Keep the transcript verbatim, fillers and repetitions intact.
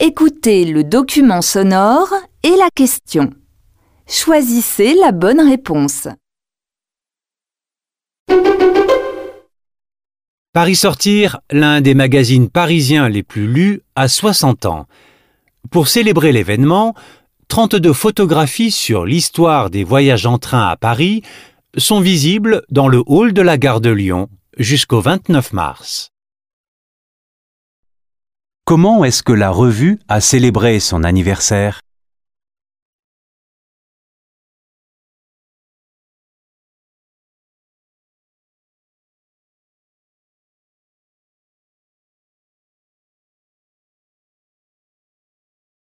Écoutez le document sonore et la question. Choisissez la bonne réponse. Paris Sortir, l'un des magazines parisiens les plus lus, a soixante ans. Pour célébrer l'événement, trente-deux photographies sur l'histoire des voyages en train à Paris sont visibles dans le hall de la gare de Lyon jusqu'au vingt-neuf mars. Comment est-ce que la revue a célébré son anniversaire ?